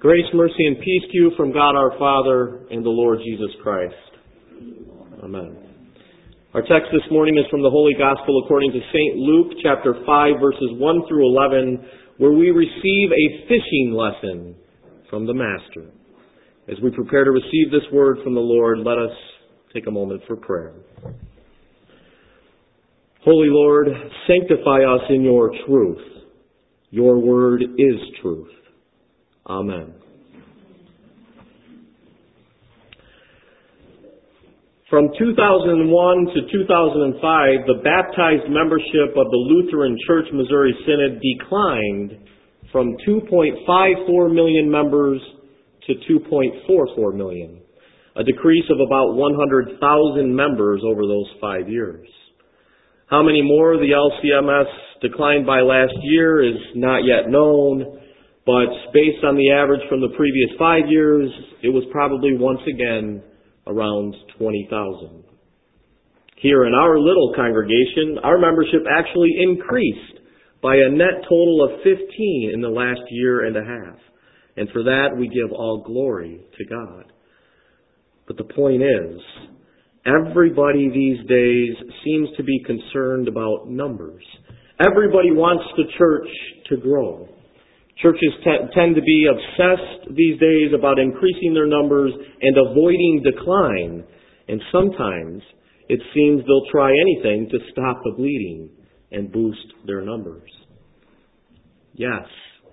Grace, mercy, and peace to you from God our Father and the Lord Jesus Christ. Amen. Our text this morning is from the Holy Gospel according to St. Luke, chapter 5, verses 1 through 11, where we receive a fishing lesson from the Master. As we prepare to receive this word from the Lord, let us take a moment for prayer. Holy Lord, sanctify us in your truth. Your word is truth. Amen. From 2001 to 2005, the baptized membership of the Lutheran Church Missouri Synod declined from 2.54 million members to 2.44 million, a decrease of about 100,000 members over those 5 years. How many more the LCMS declined by last year is not yet known, but based on the average from the previous 5 years, it was probably once again around 20,000. Here in our little congregation, our membership actually increased by a net total of 15 in the last year and a half. And for that, we give all glory to God. But the point is, everybody these days seems to be concerned about numbers. Everybody wants the church to grow. Churches tend to be obsessed these days about increasing their numbers and avoiding decline. And sometimes it seems they'll try anything to stop the bleeding and boost their numbers. Yes,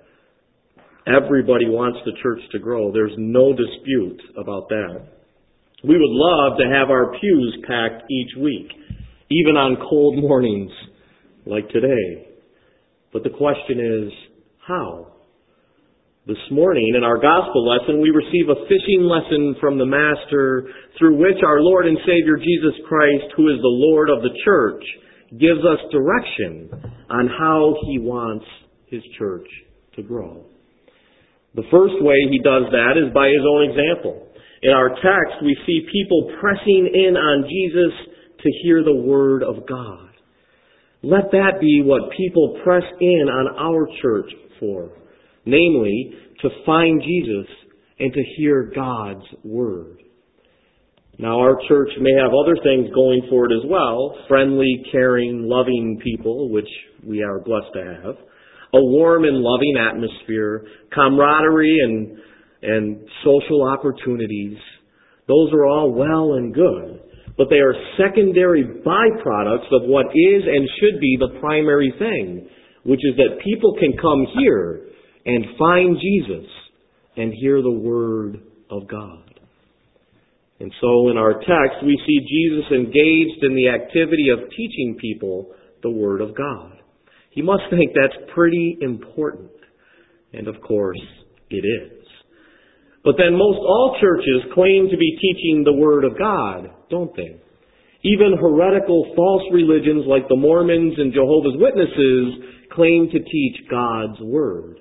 everybody wants the church to grow. There's no dispute about that. We would love to have our pews packed each week, even on cold mornings like today. But the question is, how? This morning in our gospel lesson, we receive a fishing lesson from the Master through which our Lord and Savior Jesus Christ, who is the Lord of the church, gives us direction on how He wants His church to grow. The first way He does that is by His own example. In our text, we see people pressing in on Jesus to hear the Word of God. Let that be what people press in on our church for. Namely, to find Jesus and to hear God's Word. Now, our church may have other things going for it as well. Friendly, caring, loving people, which we are blessed to have. A warm and loving atmosphere. Camaraderie and social opportunities. Those are all well and good. But they are secondary byproducts of what is and should be the primary thing, which is that people can come here and find Jesus and hear the Word of God. And so in our text, we see Jesus engaged in the activity of teaching people the Word of God. He must think that's pretty important. And of course, it is. But then most all churches claim to be teaching the Word of God, don't they? Even heretical false religions like the Mormons and Jehovah's Witnesses claim to teach God's Word.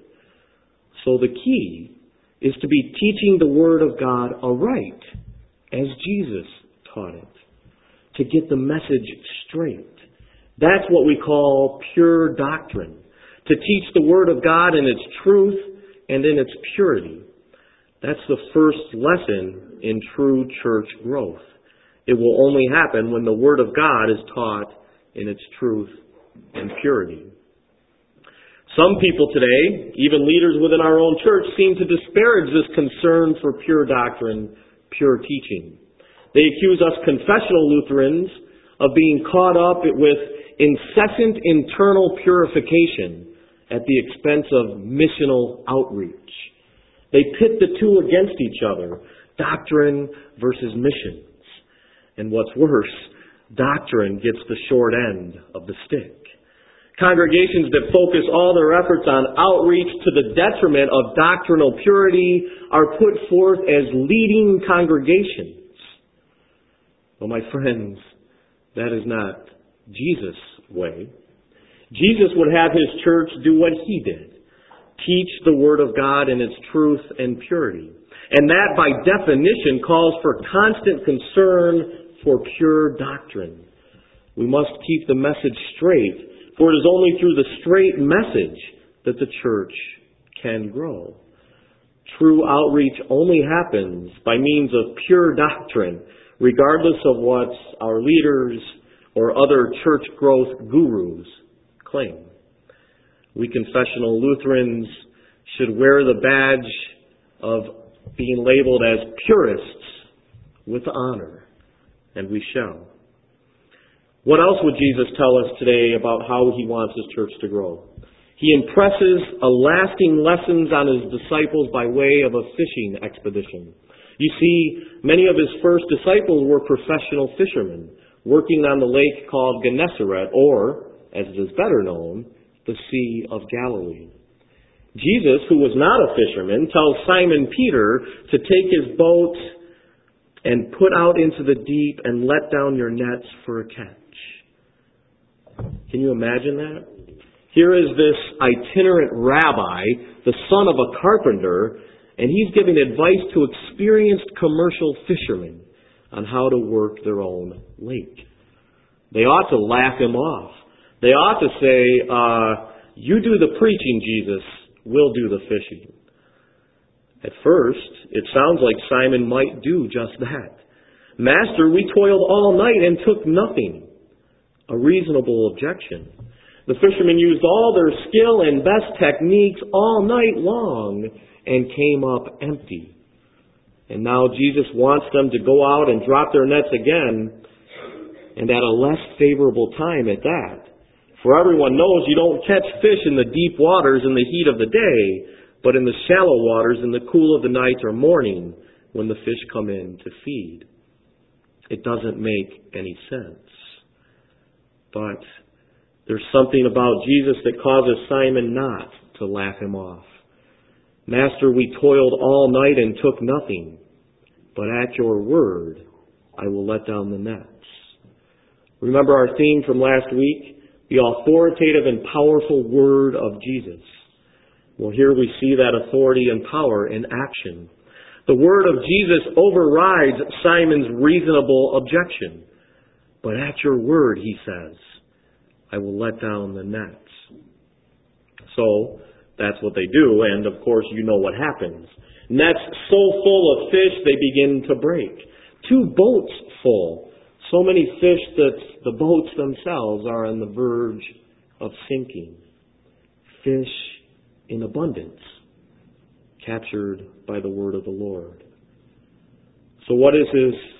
So the key is to be teaching the Word of God aright, as Jesus taught it, to get the message straight. That's what we call pure doctrine, to teach the Word of God in its truth and in its purity. That's the first lesson in true church growth. It will only happen when the Word of God is taught in its truth and purity. Some people today, even leaders within our own church, seem to disparage this concern for pure doctrine, pure teaching. They accuse us confessional Lutherans of being caught up with incessant internal purification at the expense of missional outreach. They pit the two against each other, doctrine versus missions. And what's worse, doctrine gets the short end of the stick. Congregations that focus all their efforts on outreach to the detriment of doctrinal purity are put forth as leading congregations. Well, my friends, that is not Jesus' way. Jesus would have His church do what He did. Teach the Word of God in its truth and purity. And that, by definition, calls for constant concern for pure doctrine. We must keep the message straight, for it is only through the straight message that the church can grow. True outreach only happens by means of pure doctrine, regardless of what our leaders or other church growth gurus claim. We confessional Lutherans should wear the badge of being labeled as purists with honor, and we shall. What else would Jesus tell us today about how He wants His church to grow? He impresses a lasting lessons on His disciples by way of a fishing expedition. You see, many of His first disciples were professional fishermen, working on the lake called Gennesaret, or, as it is better known, the Sea of Galilee. Jesus, who was not a fisherman, tells Simon Peter to take his boat and put out into the deep and let down your nets for a catch. Can you imagine that? Here is this itinerant rabbi, the son of a carpenter, and he's giving advice to experienced commercial fishermen on how to work their own lake. They ought to laugh him off. They ought to say, you do the preaching, Jesus. We'll do the fishing. At first, it sounds like Simon might do just that. Master, we toiled all night and took nothing. A reasonable objection. The fishermen used all their skill and best techniques all night long and came up empty. And now Jesus wants them to go out and drop their nets again, and at a less favorable time at that. For everyone knows you don't catch fish in the deep waters in the heat of the day, but in the shallow waters in the cool of the night or morning when the fish come in to feed. It doesn't make any sense. But there's something about Jesus that causes Simon not to laugh him off. Master, we toiled all night and took nothing, but at your word I will let down the nets. Remember our theme from last week? The authoritative and powerful word of Jesus. Well, here we see that authority and power in action. The word of Jesus overrides Simon's reasonable objection. But at your word, he says, I will let down the nets. So, that's what they do, and of course you know what happens. Nets so full of fish they begin to break. 2 boats full. So many fish that the boats themselves are on the verge of sinking. Fish in abundance, captured by the word of the Lord. So what is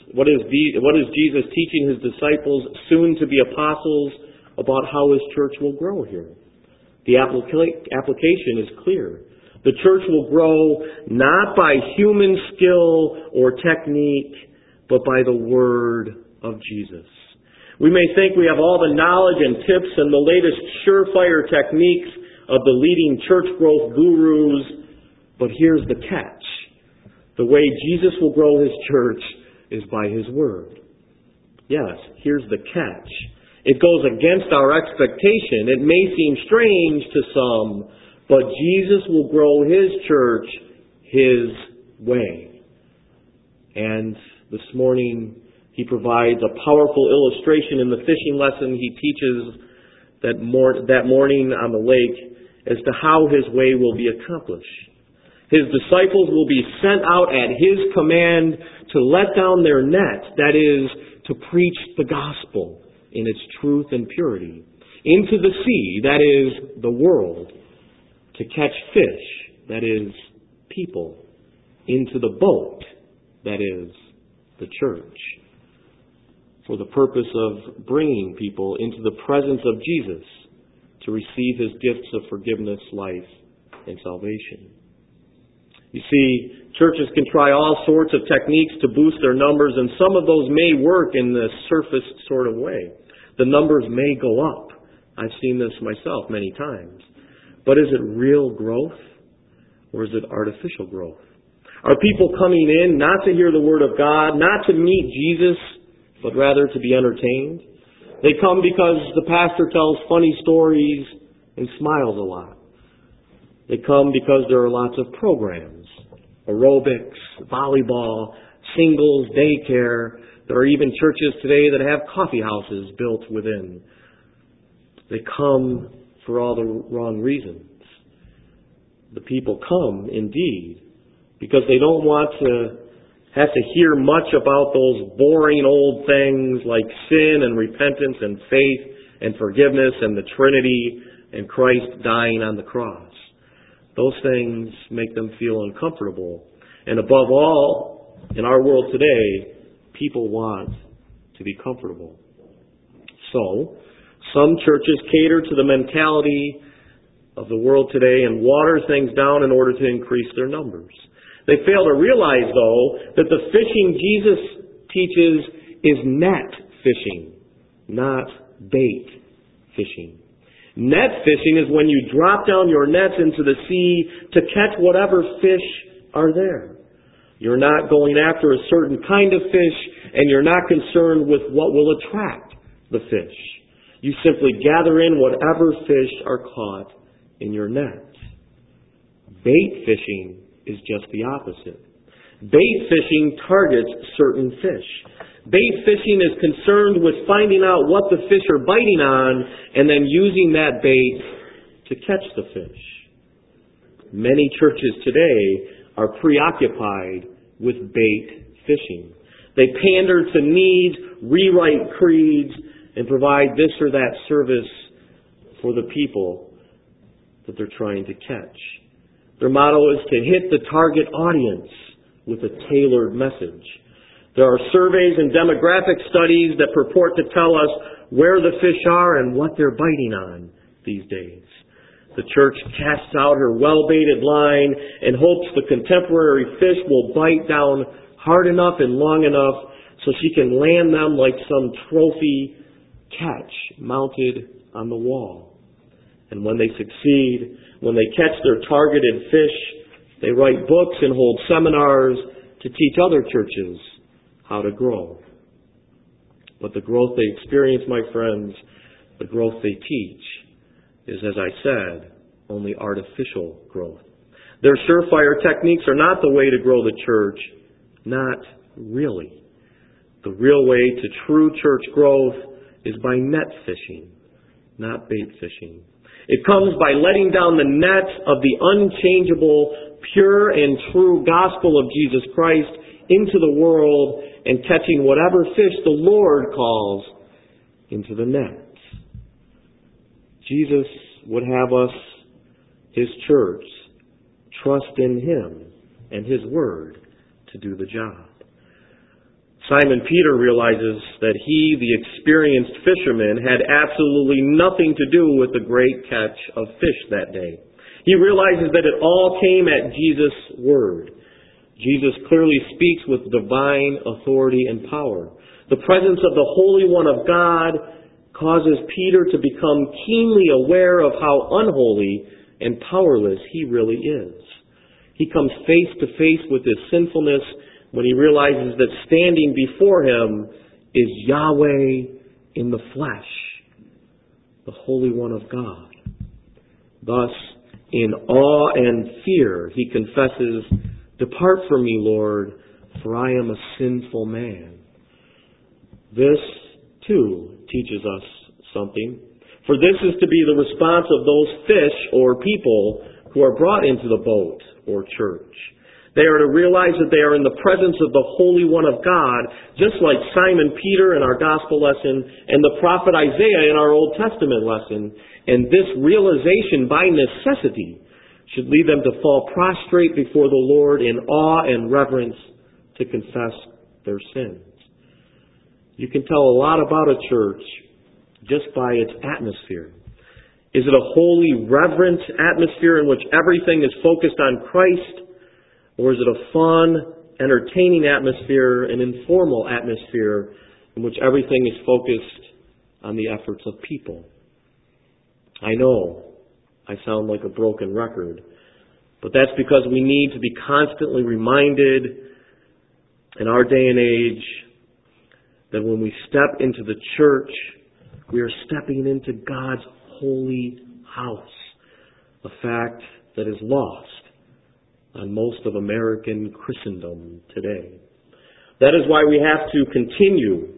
Jesus teaching His disciples, soon to be apostles, about how His church will grow here? The application is clear. The church will grow not by human skill or technique, but by the word of Jesus. We may think we have all the knowledge and tips and the latest surefire techniques of the leading church growth gurus, but here's the catch. The way Jesus will grow His church is by His word. Yes, here's the catch. It goes against our expectation. It may seem strange to some, but Jesus will grow His church His way. And this morning, He provides a powerful illustration in the fishing lesson He teaches that morning on the lake as to how His way will be accomplished. His disciples will be sent out at His command to let down their net, that is, to preach the gospel in its truth and purity, into the sea, that is, the world, to catch fish, that is, people, into the boat, that is, the church, for the purpose of bringing people into the presence of Jesus to receive His gifts of forgiveness, life, and salvation. You see, churches can try all sorts of techniques to boost their numbers, and some of those may work in the surface sort of way. The numbers may go up. I've seen this myself many times. But is it real growth, or is it artificial growth? Are people coming in not to hear the Word of God, not to meet Jesus, but rather to be entertained? They come because the pastor tells funny stories and smiles a lot. They come because there are lots of programs, aerobics, volleyball, singles, daycare. There are even churches today that have coffee houses built within. They come for all the wrong reasons. The people come, indeed, because they don't want to have to hear much about those boring old things like sin and repentance and faith and forgiveness and the Trinity and Christ dying on the cross. Those things make them feel uncomfortable. And above all, in our world today, people want to be comfortable. So, some churches cater to the mentality of the world today and water things down in order to increase their numbers. They fail to realize, though, that the fishing Jesus teaches is net fishing, not bait fishing. Net fishing is when you drop down your nets into the sea to catch whatever fish are there. You're not going after a certain kind of fish, and you're not concerned with what will attract the fish. You simply gather in whatever fish are caught in your net. Bait fishing is just the opposite. Bait fishing targets certain fish. Bait fishing is concerned with finding out what the fish are biting on and then using that bait to catch the fish. Many churches today are preoccupied with bait fishing. They pander to needs, rewrite creeds, and provide this or that service for the people that they're trying to catch. Their motto is to hit the target audience with a tailored message. There are surveys and demographic studies that purport to tell us where the fish are and what they're biting on these days. The church casts out her well-baited line and hopes the contemporary fish will bite down hard enough and long enough so she can land them like some trophy catch mounted on the wall. And when they succeed, when they catch their targeted fish, they write books and hold seminars to teach other churches how to grow. But the growth they experience, my friends, the growth they teach, is, as I said, only artificial growth. Their surefire techniques are not the way to grow the church, not really. The real way to true church growth is by net fishing, not bait fishing. It comes by letting down the net of the unchangeable, pure and true gospel of Jesus Christ into the world and catching whatever fish the Lord calls into the net. Jesus would have us, His church, trust in Him and His Word to do the job. Simon Peter realizes that he, the experienced fisherman, had absolutely nothing to do with the great catch of fish that day. He realizes that it all came at Jesus' word. Jesus clearly speaks with divine authority and power. The presence of the Holy One of God causes Peter to become keenly aware of how unholy and powerless he really is. He comes face to face with his sinfulness when he realizes that standing before him is Yahweh in the flesh, the Holy One of God. Thus, in awe and fear, he confesses, "Depart from me, Lord, for I am a sinful man." This, too, teaches us something. For this is to be the response of those fish or people who are brought into the boat or church. They are to realize that they are in the presence of the Holy One of God, just like Simon Peter in our gospel lesson and the prophet Isaiah in our Old Testament lesson. And this realization, by necessity, should lead them to fall prostrate before the Lord in awe and reverence to confess their sins. You can tell a lot about a church just by its atmosphere. Is it a holy, reverent atmosphere in which everything is focused on Christ? Or is it a fun, entertaining atmosphere, an informal atmosphere in which everything is focused on the efforts of people? I know I sound like a broken record, but that's because we need to be constantly reminded in our day and age that when we step into the church, we are stepping into God's holy house, a fact that is lost on most of American Christendom today. That is why we have to continue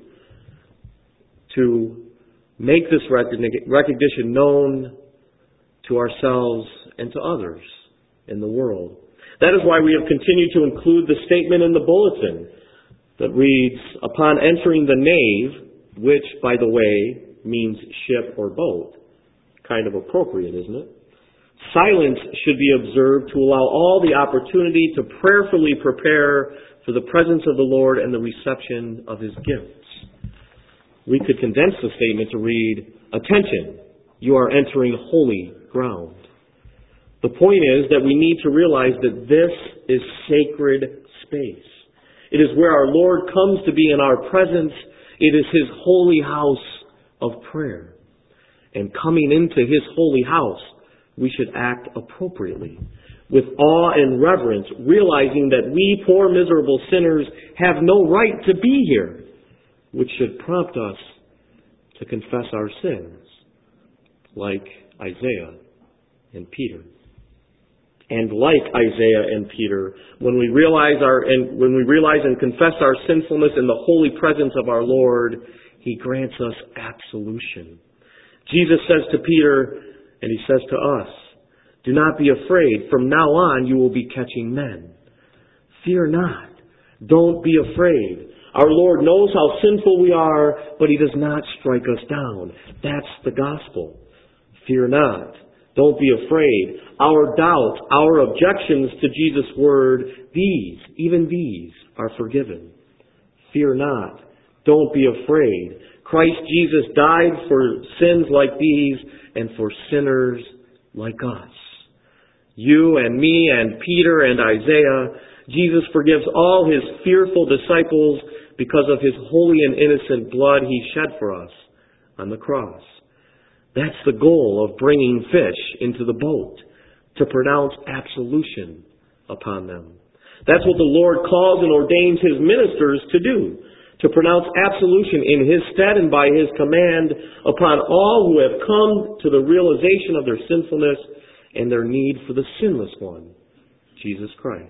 to make this recognition known to ourselves and to others. in the world. That is why we have continued to include the statement in the bulletin that reads, upon entering the nave, which, by the way, means ship or boat. Kind of appropriate, isn't it? Silence should be observed to allow all the opportunity to prayerfully prepare for the presence of the Lord and the reception of His gifts. We could condense the statement to read, attention, you are entering holy ground. The point is that we need to realize that this is sacred space. It is where our Lord comes to be in our presence. It is His holy house of prayer. And coming into His holy house, we should act appropriately, with awe and reverence, realizing that we poor miserable sinners have no right to be here, which should prompt us to confess our sins, like Isaiah and Peter. And like Isaiah and Peter, when we realize and confess our sinfulness in the holy presence of our Lord, He grants us absolution. Jesus says to Peter, and He says to us, do not be afraid. From now on, you will be catching men. Fear not. Don't be afraid. Our Lord knows how sinful we are, but He does not strike us down. That's the gospel. Fear not. Don't be afraid. Our doubts, our objections to Jesus' word, even these are forgiven. Fear not. Don't be afraid. Christ Jesus died for sins like these and for sinners like us. You and me and Peter and Isaiah, Jesus forgives all His fearful disciples because of His holy and innocent blood He shed for us on the cross. That's the goal of bringing fish into the boat, to pronounce absolution upon them. That's what the Lord calls and ordains His ministers to do, to pronounce absolution in His stead and by His command upon all who have come to the realization of their sinfulness and their need for the sinless one, Jesus Christ.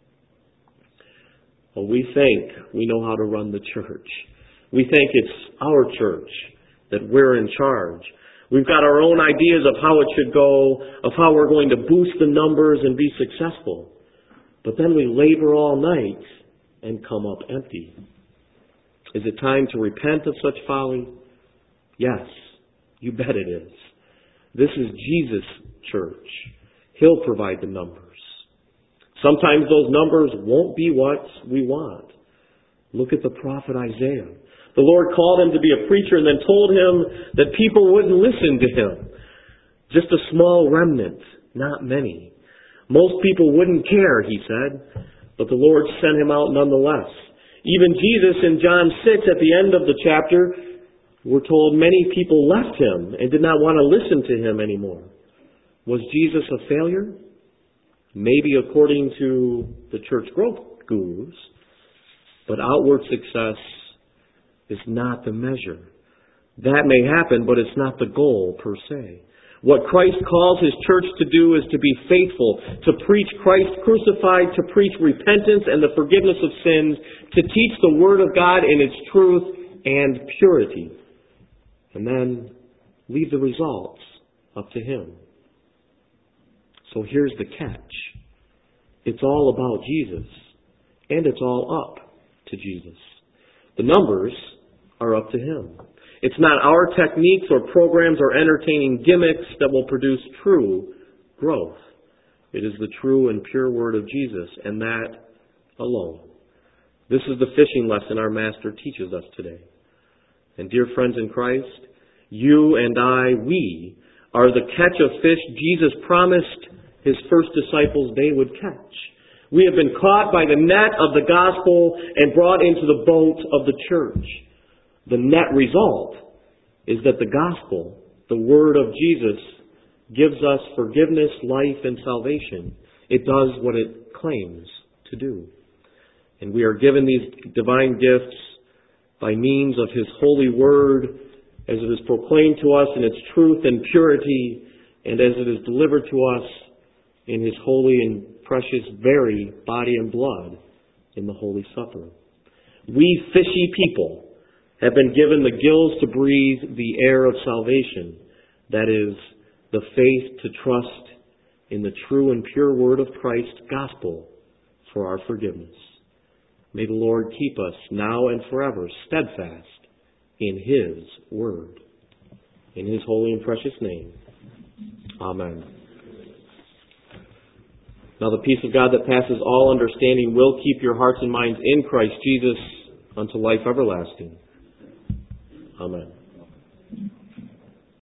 Well, we think we know how to run the church. We think it's our church, that we're in charge. We've got our own ideas of how it should go, of how we're going to boost the numbers and be successful. But then we labor all night and come up empty. Is it time to repent of such folly? Yes, you bet it is. This is Jesus' church. He'll provide the numbers. Sometimes those numbers won't be what we want. Look at the prophet Isaiah. The Lord called him to be a preacher and then told him that people wouldn't listen to him. Just a small remnant, not many. Most people wouldn't care, he said, but the Lord sent him out nonetheless. Even Jesus in John 6 at the end of the chapter, we're told many people left Him and did not want to listen to Him anymore. Was Jesus a failure? Maybe according to the church growth gurus, but outward success is not the measure. That may happen, but it's not the goal per se. What Christ calls His church to do is to be faithful, to preach Christ crucified, to preach repentance and the forgiveness of sins, to teach the Word of God in its truth and purity, and then leave the results up to Him. So here's the catch. It's all about Jesus, and it's all up to Jesus. The numbers are up to Him. It's not our techniques or programs or entertaining gimmicks that will produce true growth. It is the true and pure Word of Jesus, and that alone. This is the fishing lesson our Master teaches us today. And dear friends in Christ, you and I, we are the catch of fish Jesus promised His first disciples they would catch. We have been caught by the net of the gospel and brought into the boat of the church. The net result is that the gospel, the word of Jesus, gives us forgiveness, life, and salvation. It does what it claims to do. And we are given these divine gifts by means of His holy word as it is proclaimed to us in its truth and purity, and as it is delivered to us in His holy and precious very body and blood in the Holy Supper. We fishy people have been given the gills to breathe the air of salvation, that is, the faith to trust in the true and pure word of Christ's gospel for our forgiveness. May the Lord keep us now and forever steadfast in His word. In His holy and precious name. Amen. Now the peace of God that passes all understanding will keep your hearts and minds in Christ Jesus unto life everlasting. Amen.